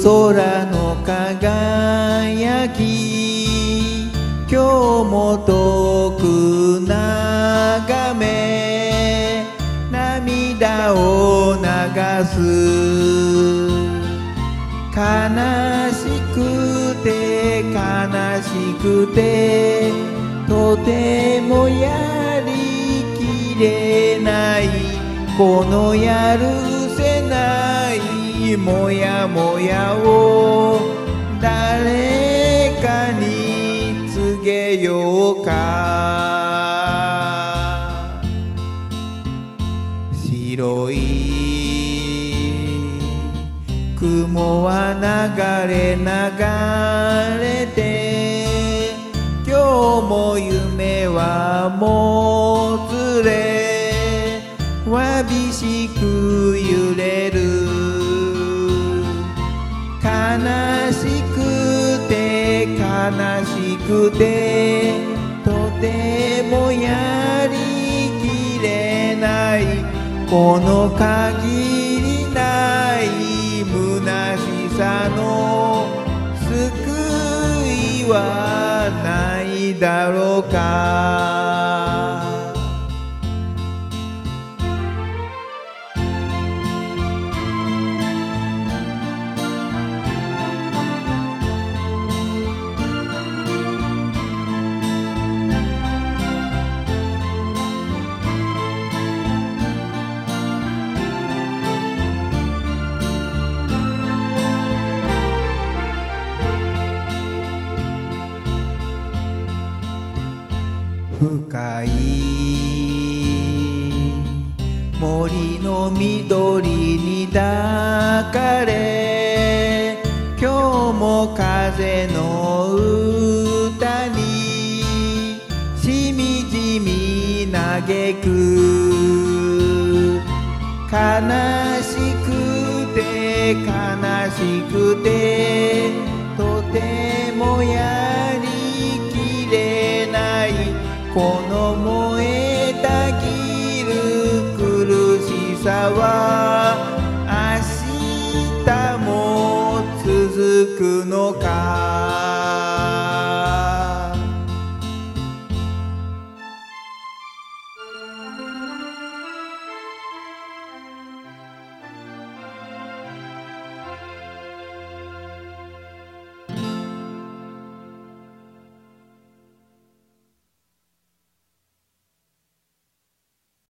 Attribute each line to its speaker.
Speaker 1: 空の輝き、今日も遠く眺め涙を流す。悲しくて悲しくてとてもやりきれない、このやるせないもやもやを誰かに告げようか。白い雲は流れ流れて、今日も夢はもつれわびしく揺れる。悲しくて悲しくてとてもやりきれない、この限りない虚しさの救いはないだろうか。深い森の緑に抱かれ、今日も風の歌にしみじみ嘆く。悲しくて悲しくてとてもやりきれない、この燃えたぎる苦しさは